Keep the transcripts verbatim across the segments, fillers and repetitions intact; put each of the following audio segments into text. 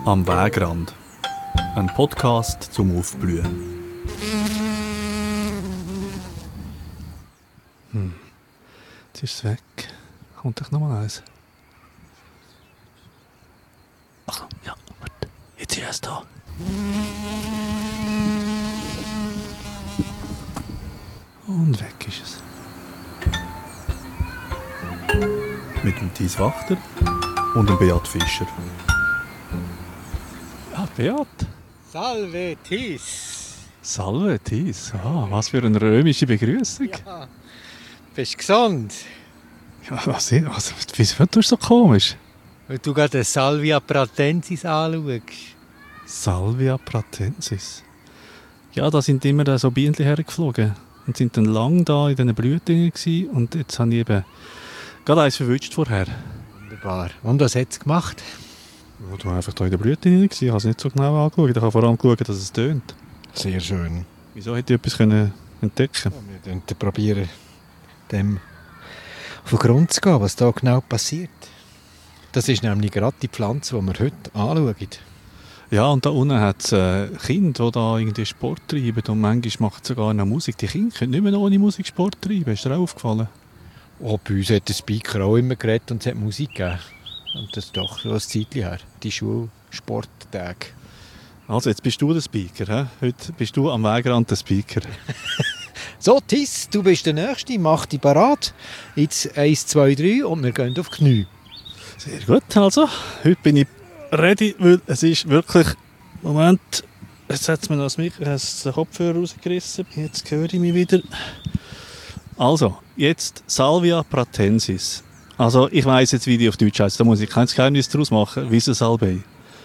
Am Wegrand. Ein Podcast zum Aufblühen. Hm. Jetzt ist es weg. Kommt doch noch mal eins. Ach, ja, warte. Jetzt ist es da. Und weg ist es. Mit dem Thies Wachter und dem Beat Fischer. Ah, Beat. Salve, Thies. Salve, Thies. Ah, was für eine römische Begrüßung. Ja, bist du gesund? Ja, was, was, wieso tust du so komisch? Weil du gerade den Salvia pratensis anschaust. Salvia pratensis. Ja, da sind immer da so Bienen hergeflogen und sind dann lang da in diesen Blüten gewesen. Und jetzt habe ich eben gerade eins verwünscht vorher. Wunderbar. Und was hat es gemacht? Ja, du warst einfach da in der Blüte rein. Ich habe es nicht so genau angeschaut. Ich habe vor allem geschaut, dass es tönt. Sehr schön. Wieso hätte ich etwas können entdecken können? Ja, wir könnten probieren, dem auf den Grund zu gehen, was da genau passiert. Das ist nämlich gerade die Pflanze, die wir heute anschauen. Ja, und da unten hat es äh, Kinder, die da irgendwie Sport treiben. Und manchmal machen sie sogar noch Musik. Die Kinder können nicht mehr ohne Musik Sport treiben. Ist dir auch aufgefallen? Oh, bei uns hat der Speaker auch immer geredet und es hat Musik gegeben. Und das ist doch schon ein Zeitchen her. Die Schulsporttage. Also, jetzt bist du der Speaker. He? Heute bist du am Wegrand der Speaker. So, Thies, du bist der Nächste. Mach dich bereit. Jetzt eins, zwei, drei und wir gehen auf die Knie. Sehr gut, also. Heute bin ich ready, weil es ist wirklich... Moment, jetzt hat es mir noch das Mikro, den Kopfhörer rausgerissen. Jetzt höre ich mich wieder. Also, jetzt Salvia pratensis. Also, ich weiss jetzt, wie die auf Deutsch heißt. Da muss ich kein Geheimnis daraus machen. Wie ist Salbei?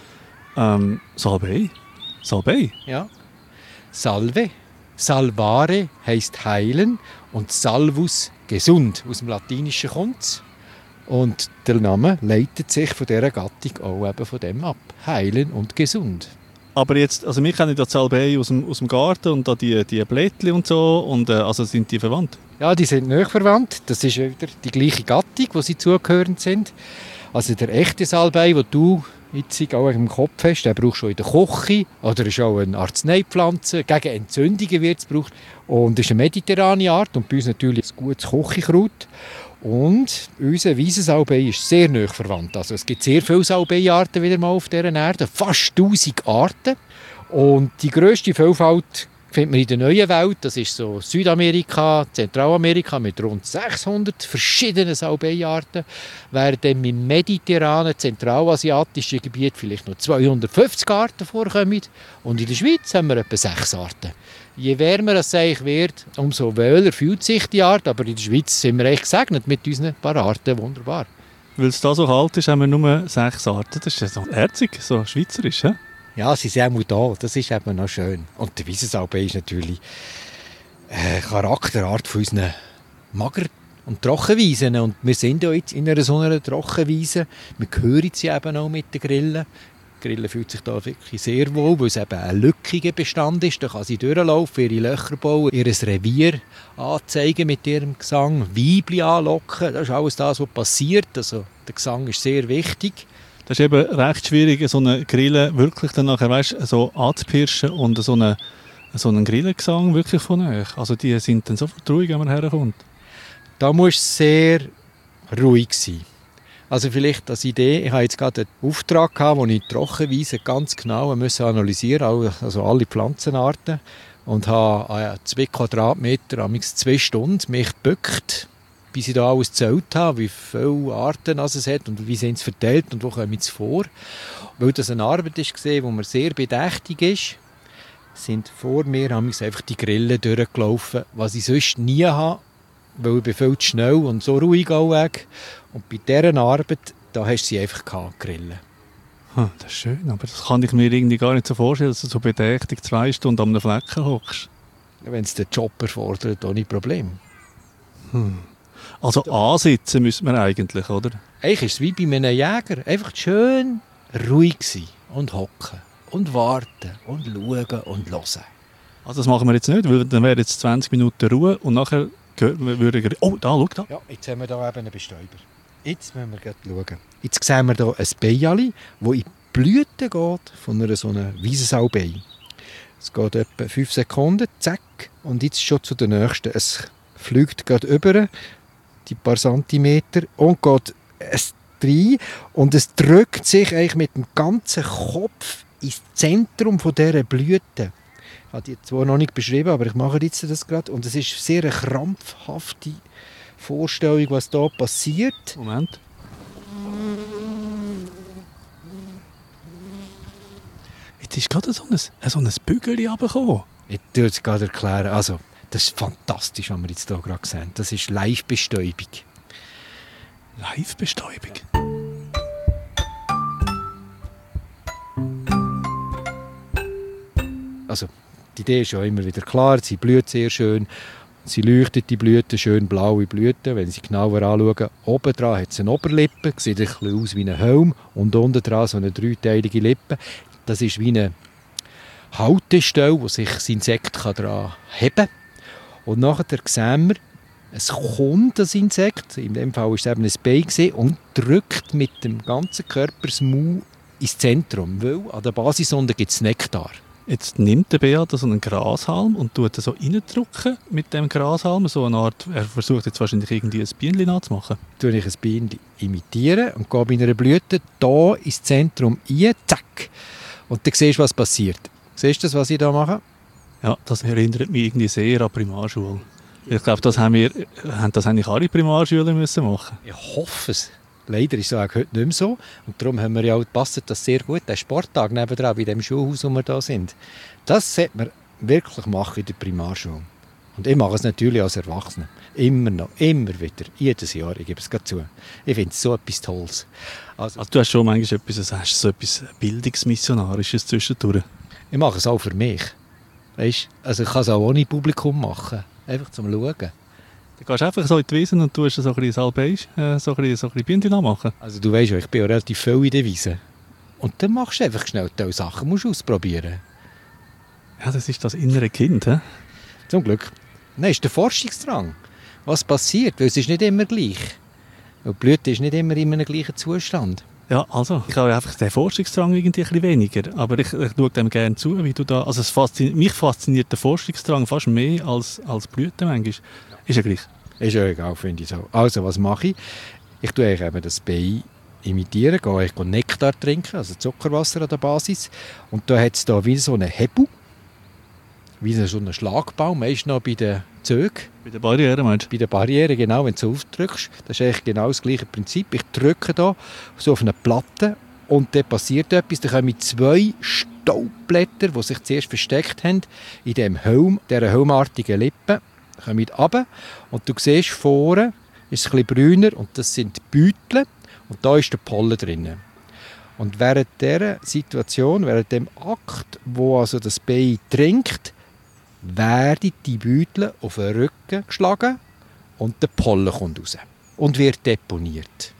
Ähm, Salbei? Salbei? Ja. Salve. Salvare heisst heilen und Salvus gesund. Aus dem Latinischen kommt es. Und der Name leitet sich von dieser Gattung auch eben von dem ab. Heilen und gesund. Aber jetzt, also wir kennen ja die Salbei aus dem, aus dem Garten und da die, die Blättchen und so. Und, äh, also sind die verwandt? Ja, die sind nahe verwandt. Das ist wieder die gleiche Gattung, wo sie zugehörend sind. Also der echte Salbei, den du jetzt auch im Kopf hast, den brauchst du auch in der Küche oder ist auch eine Arzneipflanze. Gegen Entzündungen wird es gebraucht. Und das ist eine mediterrane Art und bei uns natürlich ein gutes Küchenkraut. Und unser Wiesensalbei ist sehr nahe verwandt. Also es gibt sehr viele Salbeiarten wieder mal auf dieser Erde, fast tausend Arten. Und die grösste Vielfalt findet man in der neuen Welt. Das ist so Südamerika, Zentralamerika mit rund sechshundert verschiedenen Salbeiarten. Während im mediterranen, zentralasiatischen Gebiet vielleicht noch zweihundertfünfzig Arten vorkommen. Und in der Schweiz haben wir etwa sechs Arten. Je wärmer es eigentlich wird, umso wöhler fühlt sich die Art. Aber in der Schweiz sind wir echt gesegnet mit unseren paar Arten. Wunderbar. Weil es da so kalt ist, haben wir nur sechs Arten. Das ist ja so herzig, so schweizerisch, he? Ja, sie sind auch da. Das ist eben noch schön. Und der Wiesensalbei ist natürlich eine Charakterart von unseren Mager- und Trockenwiesen. Und wir sind ja jetzt in einer so einer Trockenwiese. Wir hören sie eben auch mit den Grillen. Die Grille fühlt sich da wirklich sehr wohl, weil es eben ein lückiger Bestand ist. Da kann sie durchlaufen, ihre Löcher bauen, ihr Revier anzeigen mit ihrem Gesang, Weibli anlocken. Das ist alles das, was passiert. Also, der Gesang ist sehr wichtig. Das ist eben recht schwierig, so eine Grille wirklich dann nachher, weißt, so anzupirschen und so einen, so einen Grillengesang wirklich von euch. Also die sind dann sofort ruhig, wenn man herkommt. Da muss es sehr ruhig sein. Also vielleicht als Idee, ich hatte jetzt gerade einen Auftrag gehabt, wo ich die Trockenwiese ganz genau musste analysieren musste, also alle Pflanzenarten, und habe zwei Quadratmeter, amigs zwei Stunden mich gebückt, bis ich da alles gezählt habe, wie viele Arten es hat und wie sind sie verteilt und wo kommen sie vor. Weil das eine Arbeit war, wo man sehr bedächtig ist, sind vor mir einfach die Grillen durchgelaufen, was ich sonst nie habe, weil ich bin viel zu schnell und so ruhig auch weg. Und bei dieser Arbeit, da hast du sie einfach gehabt, Grillen. Hm, das ist schön, aber das kann ich mir irgendwie gar nicht so vorstellen, dass du so bedächtig zwei Stunden an einem Flecken hockst. Wenn es den Job erfordert, ohne Problem. Hm. Also ansitzen müsste man eigentlich, oder? Eigentlich ist es wie bei einem Jäger. Einfach schön ruhig sein und hocken und warten und schauen und hören. Also das machen wir jetzt nicht, weil dann wäre jetzt zwanzig Minuten Ruhe und nachher würde ich... Oh, da, schau da. Ja, jetzt haben wir hier eben einen Bestäuber. Jetzt müssen wir schauen. Jetzt sehen wir hier ein Beiali, das in Blüte geht von einer so einer Wiesensalbei. Es geht etwa fünf Sekunden, zack, und jetzt schon zu der nächsten. Es fliegt gerade über die paar Zentimeter und geht es rein und es drückt sich eigentlich mit dem ganzen Kopf ins Zentrum von dieser Blüte. Ich habe die zwar noch nicht beschrieben, aber ich mache jetzt das gerade. Und es ist sehr eine krampfhafte Vorstellung, was da passiert. Moment. Jetzt ist gerade so ein, so ein Bügel runtergekommen. Ich tue es gerade erklären. Also, das ist fantastisch, was wir jetzt hier gerade sehen. Das ist Live-Bestäubung. Live-Bestäubung? Also, die Idee ist ja immer wieder klar. Sie blüht sehr schön. Sie leuchtet die Blüten, schön blaue Blüten. Wenn Sie genauer anschauen, oben dran hat sie eine Oberlippe, sieht ein bisschen aus wie ein Helm. Und unten dran so eine dreiteilige Lippe. Das ist wie eine Haltestelle, wo sich das Insekt daran heben kann. Und nachher sehen wir, es kommt das Insekt, in dem Fall war es eben ein Bein, und drückt mit dem ganzen Körper das Maul ins Zentrum, weil an der Basissonde gibt es Nektar. Jetzt nimmt der Beat so einen Grashalm und tut so reindrücken mit dem Grashalm. So eine Art, er versucht jetzt wahrscheinlich irgendwie ein Bienchen nachzumachen. Tue ich ein Bienchen imitieren und gehe bei einer Blüte hier ins Zentrum rein, zack. Und dann siehst du, was passiert. Siehst du das, was ich hier mache? Ja, das erinnert mich irgendwie sehr an Primarschule. Ich glaube, das haben wir, haben das eigentlich alle Primarschüler müssen machen. Ich hoffe es. Leider ist es auch heute nicht mehr so. Und darum haben wir ja auch, passt das sehr gut, den Sporttag nebenan, bei dem Schulhaus, wo wir da sind. Das sollte man wirklich machen in der Primarschule. Und ich mache es natürlich als Erwachsener. Immer noch, immer wieder, jedes Jahr, ich gebe es gerade zu. Ich finde es so etwas Tolles. Also, Also du hast schon manchmal etwas, hast so etwas Bildungsmissionarisches zwischendurch. Ich mache es auch für mich. Weißt? Also ich kann es auch ohne Publikum machen. Einfach zum Schauen. Du gehst einfach so in die Wiesen und tust so ein bisschen Salbei, äh, so ein bisschen, so ein bisschen Bienchen nachmachen. Also du weißt ja, ich bin ja relativ viel in der Wiese. Und dann machst du einfach schnell diese Sachen, musst du ausprobieren. Ja, das ist das innere Kind, he? Zum Glück. Nein, ist der Forschungsdrang. Was passiert? Weil es ist nicht immer gleich. Weil die Blüte ist nicht immer in einem gleichen Zustand. Ja, also, ich habe einfach den Forschungsdrang irgendwie ein bisschen weniger, aber ich, ich schaue dem gerne zu, wie du da, also es fasziniert, mich fasziniert der Forschungsdrang fast mehr als, als Blüten manchmal. Ist ja gleich. Ist ja egal, finde ich so. Also, was mache ich? Ich tue eben das Bein imitieren, gehe ich Nektar trinken, also Zuckerwasser an der Basis. Und da hat es da wie so einen Hebel, wie so einen Schlagbaum, meist noch bei den Zügen. Bei der Barriere, meinst du? Bei der Barriere, genau, wenn du es aufdrückst. Das ist eigentlich genau das gleiche Prinzip. Ich drücke da so auf eine Platte und dann passiert etwas. Dann kommen zwei Staubblätter, die sich zuerst versteckt haben, in diesem Helm, dieser helmartigen Lippe, kommen runter. Und du siehst, vorne ist es ein bisschen brüner und das sind die Beutel und da ist der Pollen drin. Und während dieser Situation, während dem Akt, wo also das Bein trinkt, werden die Beutel auf den Rücken geschlagen und der Pollen kommt raus und wird deponiert.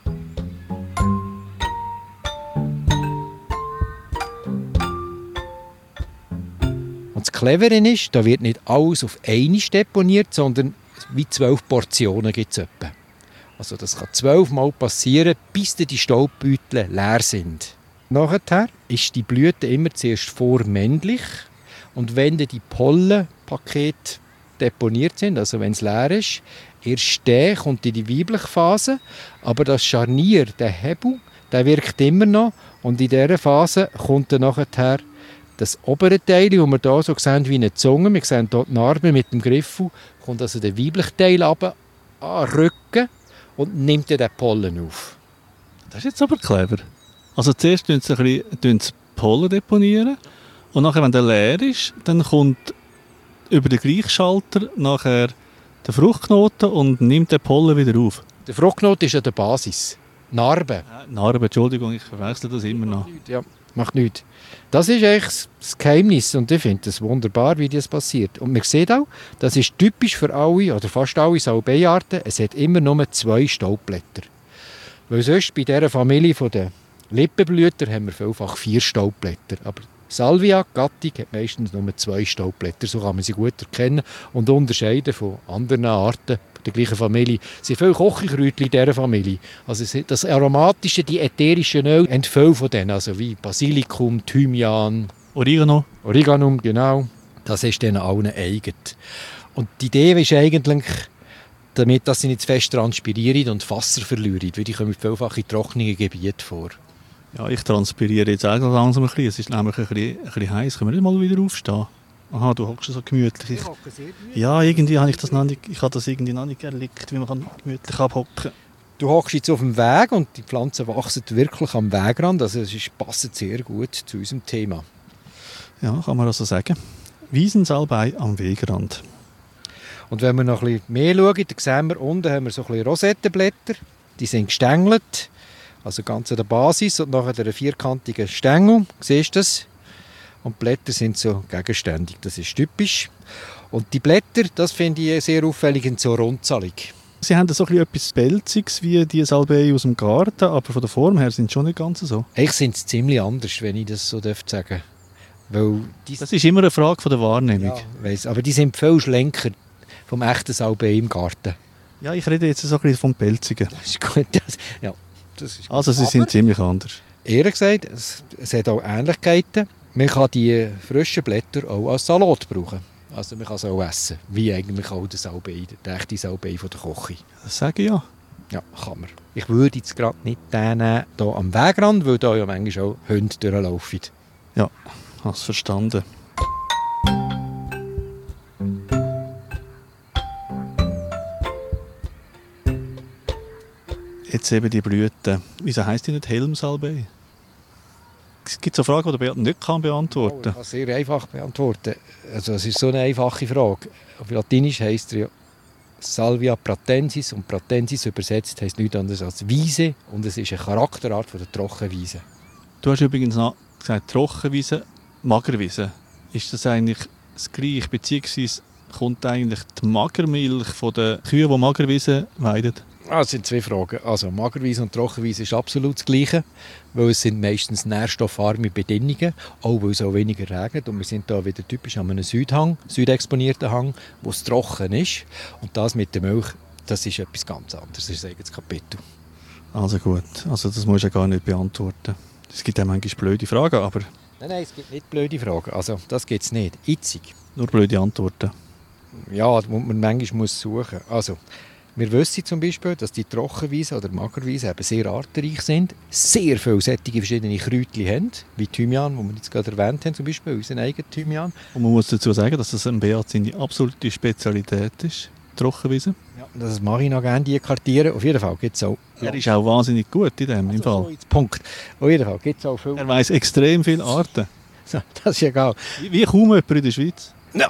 Und das Clevere ist, da wird nicht alles auf einmal deponiert, sondern wie zwölf Portionen gibt es etwa. Also das kann zwölfmal passieren, bis die Staubbeutel leer sind. Nachher ist die Blüte immer zuerst vormännlich. Und wenn die Pollenpakete deponiert sind, also wenn es leer ist, erst dann kommt in die weibliche Phase. Aber das Scharnier, der Hebel, der wirkt immer noch. Und in dieser Phase kommt dann nachher das obere Teil, das wir hier so sehen wie eine Zunge. Wir sehen hier die Narbe mit dem Griffel. Kommt also der weibliche Teil runter, an den Rücken und nimmt dann den Pollen auf. Das ist jetzt aber clever. Also zuerst tun sie, ein bisschen, sie Pollen deponieren. Und nachher, wenn der leer ist, dann kommt über den Gleichschalter nachher der Fruchtknoten und nimmt den Pollen wieder auf. Der Fruchtknoten ist an der Basis. Narbe. Äh, Narbe, Entschuldigung, ich verwechsel das immer noch. Ja, macht nichts. Das ist eigentlich das Geheimnis und ich finde es wunderbar, wie das passiert. Und man sieht auch, das ist typisch für alle oder fast alle Salbeiarten, es hat immer nur zwei Staubblätter. Weil sonst bei dieser Familie der Lippenblüter haben wir vielfach vier Staubblätter. Aber Salvia, die Gattung, hat meistens nur zwei Staubblätter, so kann man sie gut erkennen und unterscheiden von anderen Arten der gleichen Familie. Es sind viele Kochkräutchen in dieser Familie. Also das aromatische, die ätherischen Öl haben viele von denen, also wie Basilikum, Thymian, Oregano. Oregano, genau. Das ist denen allen eigen. Und die Idee ist eigentlich, damit dass sie nicht zu fest transpirieren und Wasser verlieren, weil die kommen vielfach in trockenen Gebieten vor. Ja, ich transpiriere jetzt auch langsam ein bisschen. Es ist nämlich ein bisschen, ein bisschen heiß. Können wir nicht mal wieder aufstehen? Aha, du hockst so gemütlich. Ich, ja, irgendwie habe ich das noch nicht, ich habe das irgendwie noch nicht erlebt, wie man kann gemütlich abhocken kann. Du hockst jetzt auf dem Weg und die Pflanzen wachsen wirklich am Wegrand. Also es ist, passt sehr gut zu unserem Thema. Ja, kann man also sagen. Wiesensalbei am Wegrand. Und wenn wir noch ein bisschen mehr schauen, dann sehen wir, unten haben wir so ein bisschen Rosettenblätter. Die sind gestängelt, also ganz an der Basis und nachher der vierkantige Stängel. Siehst du das? Und die Blätter sind so gegenständig, das ist typisch. Und die Blätter, das finde ich sehr auffällig, sind so rundzahlig. Sie haben so etwas Pelziges wie die Salbei aus dem Garten, aber von der Form her sind sie schon nicht ganz so. Eigentlich sind sie ziemlich anders, wenn ich das so sagen darf. Weil die, das ist immer eine Frage von der Wahrnehmung. Ja, weiss, aber die sind viel schlanker vom echten Salbei im Garten. Ja, ich rede jetzt so ein bisschen vom Pelzigen. Das ist gut. Das, ja, das ist gut. Also sie aber, sind ziemlich anders. Ehrlich gesagt, es, es hat auch Ähnlichkeiten. Man kann die frischen Blätter auch als Salat brauchen. Also man kann es auch essen, wie eigentlich auch der Salbei, der echte Salbei von der Küche. Das sage ich ja. Ja, kann man. Ich würde jetzt gerade nicht den nehmen, hier am Wegrand, weil da ja manchmal auch Hunde durchlaufen. Ja, hast du verstanden. Jetzt eben die Blüten. Wieso heisst die nicht Helmsalbei? Es gibt so Fragen, die der Beat nicht kann beantworten kann. Oh, ich kann sehr einfach beantworten. Also, es ist so eine einfache Frage. Auf Latinisch heisst er ja Salvia pratensis und pratensis übersetzt heisst nichts anderes als Wiese und es ist eine Charakterart von der Trockenwiese. Du hast übrigens noch gesagt Trockenwiese, Magerwiese. Ist das eigentlich das Gleiche, beziehungsweise kommt eigentlich die Magermilch von den Kühen, die Magerwiese weiden? Ah, das sind zwei Fragen. Also Magerwiese und Trockenwiese ist absolut das Gleiche, weil es sind meistens nährstoffarme Bedingungen, auch weil es auch weniger regnet. Und wir sind da wieder typisch an einem Südhang, südexponierten Hang, wo es trocken ist. Und das mit der Milch, das ist etwas ganz anderes. Das ist ein eigenes Kapitel. Also gut, also das musst du ja gar nicht beantworten. Es gibt ja manchmal blöde Fragen, aber... Nein, nein, es gibt nicht blöde Fragen. Also das gibt es nicht. Itzig. Nur blöde Antworten. Ja, wo man manchmal muss suchen muss. Also, wir wissen zum Beispiel, dass die Trockenwiesen oder Magerwiesen eben sehr artenreich sind, sehr viele solche verschiedene Kräutchen haben, wie Thymian, den wir jetzt gerade erwähnt haben, zum Beispiel unseren eigenen Thymian. Und man muss dazu sagen, dass das ein Beat seine absolute Spezialität ist, Trockenwiesen. Ja, das mache ich noch gerne, die kartieren. Auf jeden Fall gibt es auch... Er ist auch wahnsinnig gut in dem, also, im Fall. So jetzt Punkt. Auf jeden Fall gibt es auch viel... Er weiss extrem viele Arten. So, das ist egal. Wie, wie kaum jemand in der Schweiz. Ja,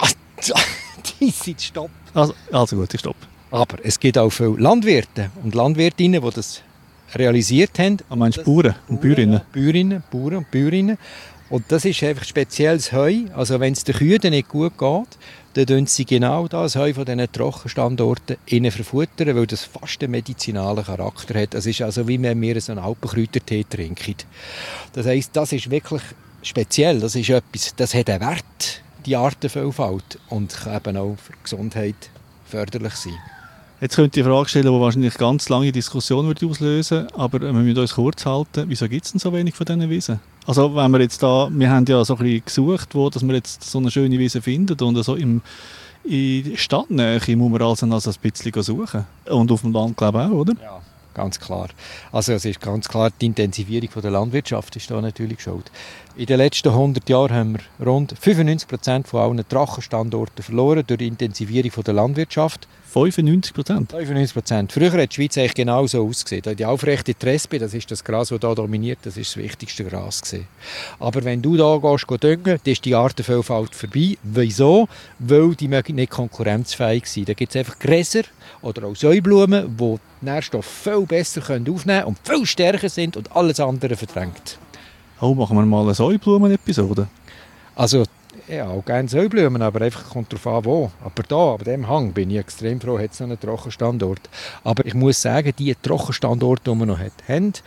die sind stopp. Also, also gut, ich stopp. Aber es gibt auch viele Landwirte und Landwirtinnen, die das realisiert haben. Du meinst Bauern und Bäuerinnen? Bäuerinnen, Bauern und Bäuerinnen. Und das ist einfach spezielles Heu. Also wenn es den Kühen nicht gut geht, dann tun sie genau das Heu von diesen Trockenstandorten innen verfuttern, weil das fast einen medizinalen Charakter hat. Das ist also wie wenn wir so einen Alpenkräutertee trinken. Das heisst, das ist wirklich speziell. Das ist etwas, das hat einen Wert, die Artenvielfalt, und kann eben auch für die Gesundheit förderlich sein. Jetzt könnte ich eine Frage stellen, die wahrscheinlich ganz lange Diskussion würde auslösen, aber wir müssen uns kurz halten. Wieso gibt es denn so wenig von diesen Wiesen? Also wenn wir jetzt da, wir haben ja so ein bisschen gesucht, wo dass wir jetzt so eine schöne Wiese finden, und so im, in der Stadtnähe muss man also ein bisschen suchen. Und auf dem Land, glaube ich, auch, oder? Ja, ganz klar. Also es ist ganz klar, die Intensivierung von der Landwirtschaft ist da natürlich schuld. In den letzten hundert Jahren haben wir rund fünfundneunzig Prozent von allen Trockenstandorten verloren durch die Intensivierung von der Landwirtschaft. fünfundneunzig Prozent? fünfundneunzig Prozent. Früher hat die Schweiz eigentlich genau so ausgesehen. Die aufrechte Trespe, das ist das Gras, das hier dominiert, das ist das wichtigste Gras gewesen. Aber wenn du da gehst, gehst düngen, dann ist die Artenvielfalt vorbei. Wieso? Weil die nicht konkurrenzfähig sind. Da gibt es einfach Gräser oder auch Säublumen, die Nährstoffe viel besser aufnehmen können und viel stärker sind und alles andere verdrängt. Oh, machen wir mal eine Säublumen-Episode. Also, ja, auch gerne Säublumen, aber einfach kommt darauf an, wo. Aber da, bei diesem Hang, bin ich extrem froh, hat es noch einen Trockenstandort. Aber ich muss sagen, die Trockenstandorte, die wir noch haben,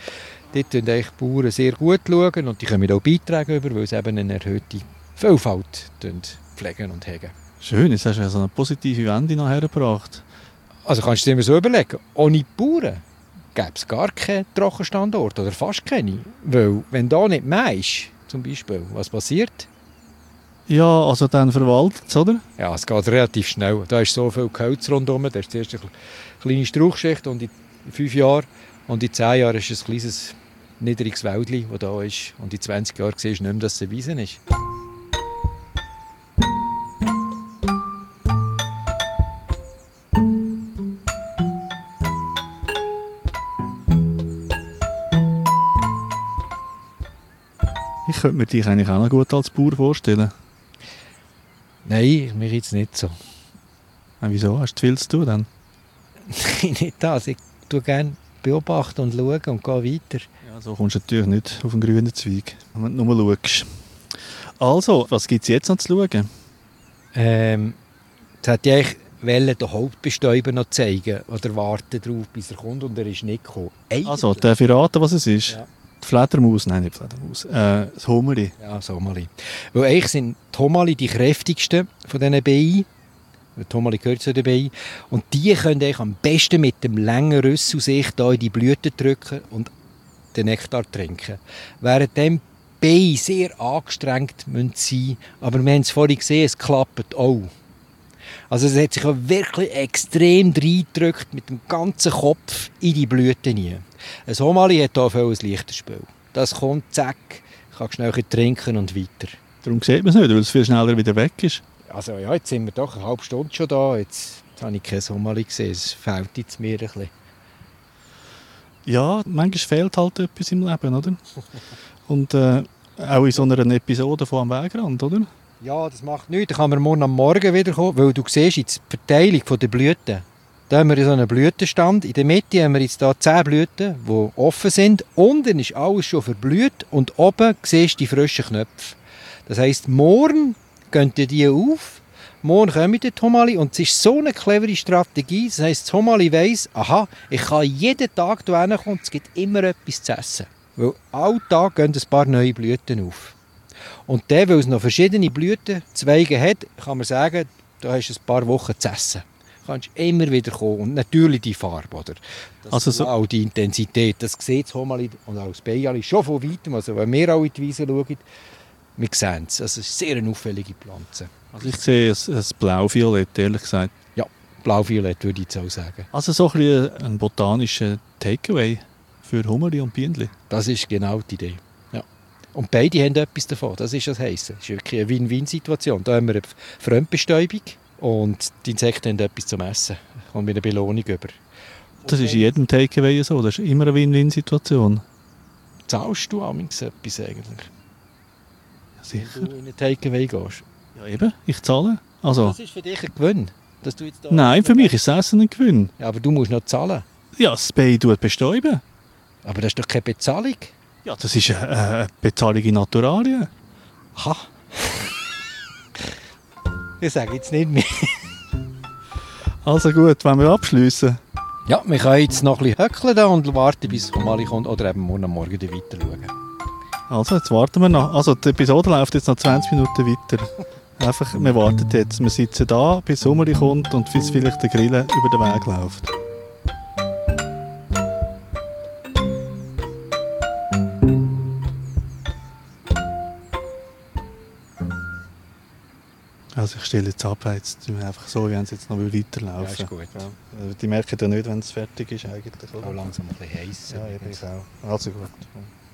Dort schauen die Bauern sehr gut schauen und die können auch Beiträge über, weil sie eben eine erhöhte Vielfalt pflegen und hegen. Schön, jetzt hast du ja so eine positive Wende noch hergebracht. Also kannst du dir so überlegen, ohne Bauern gäbe es gar keinen Trockenstandort oder fast keine. Weil wenn da nicht mehr ist, zum Beispiel, was passiert? Ja, also dann verwaltet es, oder? Ja, es geht relativ schnell. Da ist so viel Gehölz rundherum, da ist zuerst eine kleine Strauchschicht und in fünf Jahren und in zehn Jahren ist es ein kleines niedriges Wäldchen, das da ist. Und in zwanzig Jahren siehst du nicht mehr, dass es eine Wiese ist. Ich könnte mir dich eigentlich auch noch gut als Bauer vorstellen. Nein, mir jetzt nicht so. Ja, wieso? Hast du viel zu tun dann? Nein, nicht das. Ich tue gerne beobachten und schauen und gehe weiter. Ja, so kommst du natürlich nicht auf den grünen Zweig, wenn du nur schaust. Also, was gibt es jetzt noch zu schauen? Ähm, jetzt hätte ich eigentlich wollen, den Hauptbestäuber noch zeigen oder warten darauf, bis er kommt und er ist nicht gekommen. Eigentlich. Also, darf ich raten, was es ist? Ja. Die Fledermaus? Nein, nicht die Fledermaus. Äh, das Hummerli. Ja, das Homali. Weil eigentlich sind die Homali die kräftigsten von diesen Bienen. Die Homali gehört zu den Bienen. Und die können eigentlich am besten mit dem langen Rüssel sich da in die Blüten drücken und den Nektar trinken. Während dem Bienen sehr angestrengt müssen sein, aber wir haben es vorhin gesehen, es klappt auch. Also es hat sich auch wirklich extrem reingedrückt mit dem ganzen Kopf in die Blüten hinein. Ein Homali hat hier viel ein leichtes Spiel. Das kommt, zack, kann schnell trinken und weiter. Darum sieht man es nicht, weil es viel schneller wieder weg ist. Also ja, jetzt sind wir doch eine halbe Stunde schon da. Jetzt, jetzt habe ich kein Homali gesehen. Es fehlt jetzt mir ein bisschen. Ja, manchmal fehlt halt etwas im Leben, oder? Und äh, auch in so einer Episode von «Am Wegrand», oder? Ja, das macht nichts. Dann kann man morgen am Morgen wieder kommen, weil du siehst jetzt die Verteilung der Blüten. Da haben wir so einen Blütenstand. In der Mitte haben wir jetzt hier zehn Blüten, die offen sind. Unten ist alles schon verblüht und oben siehst du die frischen Knöpfe. Das heisst, morgen gehen die auf, morgen kommen die Homali und es ist so eine clevere Strategie. Das heisst, das Homali weiss, aha, ich kann jeden Tag hierher kommen und es gibt immer etwas zu essen. Weil alle Tage gehen ein paar neue Blüten auf. Und dann, weil es noch verschiedene Blütenzweige hat, kann man sagen, da hast du ein paar Wochen zu essen. Du kannst immer wieder kommen. Und natürlich die Farbe, oder? Das Also so auch die Intensität. Das sieht das Homali und auch das Beiali schon von weitem. Also wenn wir auch in die Wiese schauen, wir sehen es. Also es ist sehr eine auffällige Pflanze. Also ich sehe ein, ein Blau-Violett, ehrlich gesagt. Ja, blau-violett würde ich jetzt auch sagen. Also so ein, bisschen ein botanischer Takeaway für Hummerli und Bienenli. Das ist genau die Idee. Ja. Und beide haben etwas davon. Das ist das Heissen. Das ist wirklich eine Win-Win-Situation. Da haben wir eine Fremdbestäubung und die Insekten haben etwas zum Essen. Da kommt eine Belohnung über. Das ist in jedem Takeaway so. Das ist immer eine Win-Win-Situation. Zahlst du amigs etwas eigentlich? Ja, sicher. Wenn du in einen Takeaway gehst? Ja, eben. Ich zahle. Also, Das ist für dich ein Gewinn. Dass du jetzt da nein, für mich ist das Essen ein Gewinn. Ja, aber du musst noch zahlen. Ja, das Bienen tut bestäuben. Aber das ist doch keine Bezahlung. Ja, das ist eine, eine Bezahlung in Naturalien. Aha. Ich sage jetzt nicht mehr. Also gut, wollen wir abschliessen? Ja, wir können jetzt noch ein bisschen höckeln da und warten, bis Homali kommt. Oder eben morgen am Morgen weiter schauen. Also, jetzt warten wir noch. Also, die Episode läuft jetzt noch zwanzig Minuten weiter. Einfach, wir warten jetzt. Wir sitzen da, bis Hummerli kommt und bis vielleicht der Grille über den Weg läuft. Also ich stelle jetzt ab, jetzt tun wir einfach so, wie wenn es jetzt noch weiterlaufen. Ja, ist gut. Ja. Also die merken ja nicht, wenn es fertig ist eigentlich. Auch langsam ein bisschen heiß. Ja, eben, ich auch. Also gut.